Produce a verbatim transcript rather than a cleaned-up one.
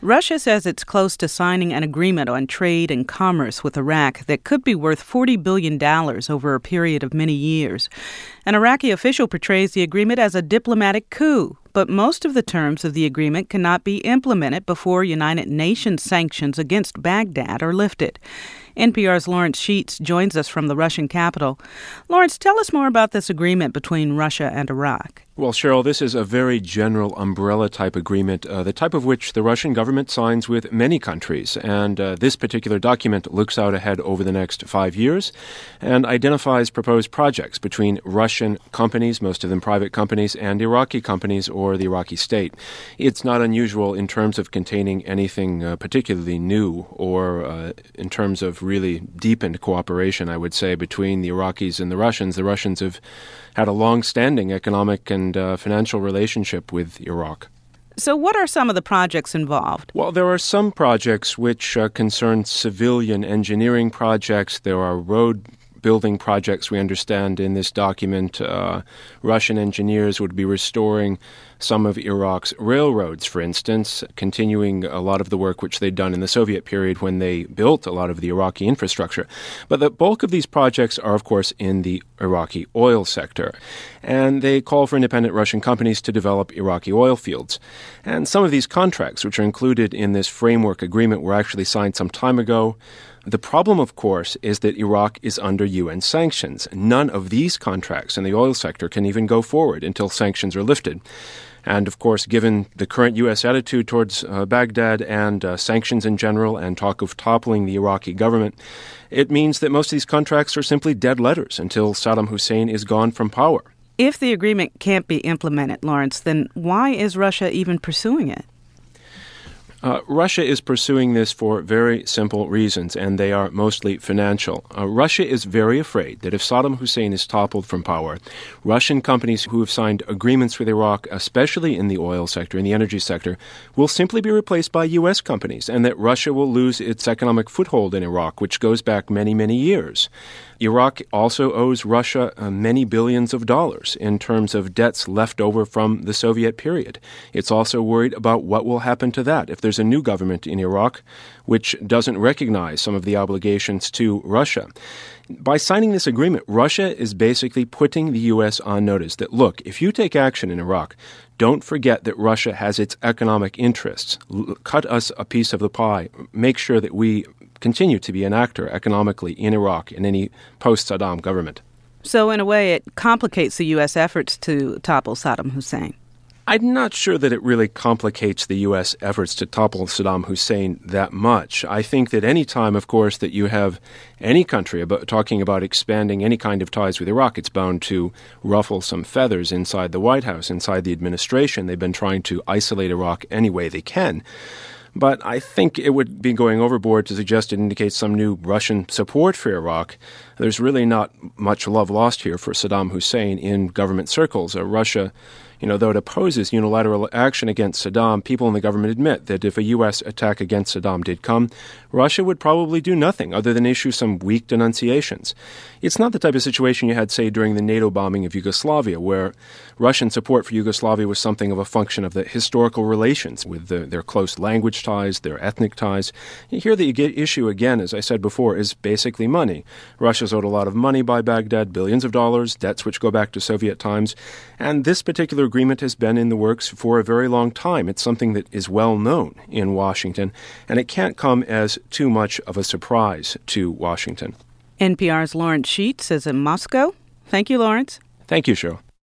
Russia says it's close to signing an agreement on trade and commerce with Iraq that could be worth forty billion dollars over a period of many years. An Iraqi official portrays the agreement as a diplomatic coup, but most of the terms of the agreement cannot be implemented before United Nations sanctions against Baghdad are lifted. N P R's Lawrence Sheets joins us from the Russian capital. Lawrence, tell us more about this agreement between Russia and Iraq. Well, Cheryl, this is a very general umbrella-type agreement, uh, the type of which the Russian government signs with many countries. And uh, this particular document looks out ahead over the next five years and identifies proposed projects between Russian companies, most of them private companies, and Iraqi companies or the Iraqi state. It's not unusual in terms of containing anything uh, particularly new or uh, in terms of really deepened cooperation, I would say, between the Iraqis and the Russians. The Russians have had a long-standing economic and uh, financial relationship with Iraq. So what are some of the projects involved? Well, there are some projects which uh, concern civilian engineering projects. There are road building projects, we understand in this document. Uh, Russian engineers would be restoring some of Iraq's railroads, for instance, continuing a lot of the work which they'd done in the Soviet period when they built a lot of the Iraqi infrastructure. But the bulk of these projects are, of course, in the Iraqi oil sector. And they call for independent Russian companies to develop Iraqi oil fields. And some of these contracts, which are included in this framework agreement, were actually signed some time ago. The problem, of course, is that Iraq is under U N sanctions. None of these contracts in the oil sector can even go forward until sanctions are lifted. And, of course, given the current U S attitude towards uh, Baghdad and uh, sanctions in general and talk of toppling the Iraqi government, it means that most of these contracts are simply dead letters until Saddam Hussein is gone from power. If the agreement can't be implemented, Lawrence, then why is Russia even pursuing it? Uh, Russia is pursuing this for very simple reasons, and they are mostly financial. Uh, Russia is very afraid that if Saddam Hussein is toppled from power, Russian companies who have signed agreements with Iraq, especially in the oil sector, in the energy sector, will simply be replaced by U S companies, and that Russia will lose its economic foothold in Iraq, which goes back many, many years. Iraq also owes Russia uh, many billions of dollars in terms of debts left over from the Soviet period. It's also worried about what will happen to that if there's a new government in Iraq which doesn't recognize some of the obligations to Russia. By signing this agreement, Russia is basically putting the U S on notice that, look, if you take action in Iraq, don't forget that Russia has its economic interests. L- cut us a piece of the pie. Make sure that we continue to be an actor economically in Iraq in any post-Saddam government. So in a way, it complicates the U S efforts to topple Saddam Hussein. I'm not sure that it really complicates the U S efforts to topple Saddam Hussein that much. I think that any time, of course, that you have any country about, talking about expanding any kind of ties with Iraq, it's bound to ruffle some feathers inside the White House, inside the administration. They've been trying to isolate Iraq any way they can. But I think it would be going overboard to suggest it indicates some new Russian support for Iraq. There's really not much love lost here for Saddam Hussein in government circles. Uh, Russia, you know, though it opposes unilateral action against Saddam, people in the government admit that if a U S attack against Saddam did come, Russia would probably do nothing other than issue some weak denunciations. It's not the type of situation you had, say, during the NATO bombing of Yugoslavia, where Russian support for Yugoslavia was something of a function of the historical relations with the, their close language ties, their ethnic ties. Here the issue, again, as I said before, is basically money. Russia's owed a lot of money by Baghdad, billions of dollars, debts which go back to Soviet times, and this particular agreement has been in the works for a very long time. It's something that is well known in Washington, and it can't come as too much of a surprise to Washington. N P R's Lawrence Sheets is in Moscow. Thank you, Lawrence. Thank you, Cheryl.